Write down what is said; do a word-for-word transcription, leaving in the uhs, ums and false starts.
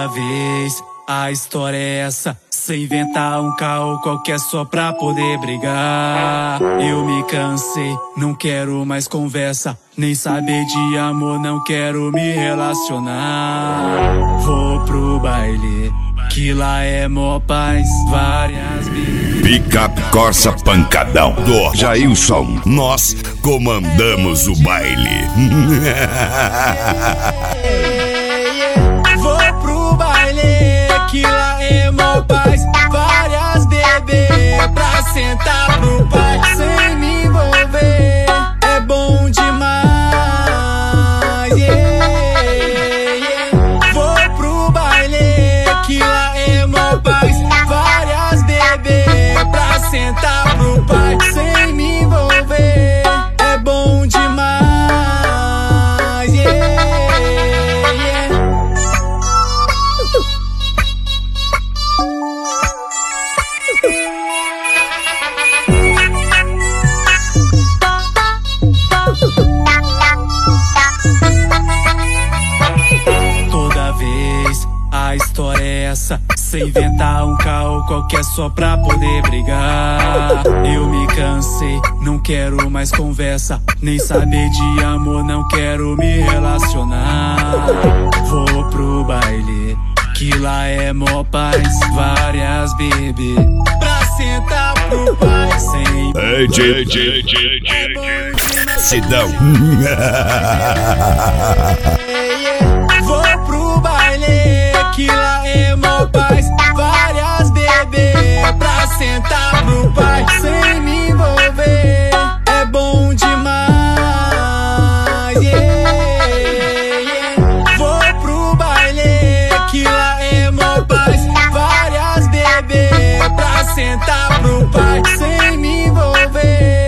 Toda vez a história é essa, cê inventar um caô qualquer só pra poder brigar. Eu me cansei, não quero mais conversa, nem saber de amor, não quero me relacionar. Vou pro baile, que lá é mó paz, várias vezes. Picape Corsa Pancadão do Jailson, nós comandamos o baile. Vou pro baile, que lá é mó paz, várias bebê pra sentar pro pai sem me envolver. É bom demais, yeah, yeah. Vou pro baile, que lá é mó paz, várias bebê pra sentar pro pai sem me envolver. É bom demais, yeah, yeah. Toda vez a história é essa, cê inventar um caô qualquer só pra poder brigar. Eu me cansei, não quero mais conversa, nem saber de amor, não quero me relacionar. Vou pro baile, que lá é mó paz, várias bebê pra sentar pro pai sem. Ei, J, J, J, J, Sidão. Vou pro baile, que lá é mó paz, várias bebê pra sentar pro pai sem me envolver. É bom demais, yeah, yeah. Vou pro baile, que lá é mó paz, várias bebê pra sentar pro pai sem me envolver.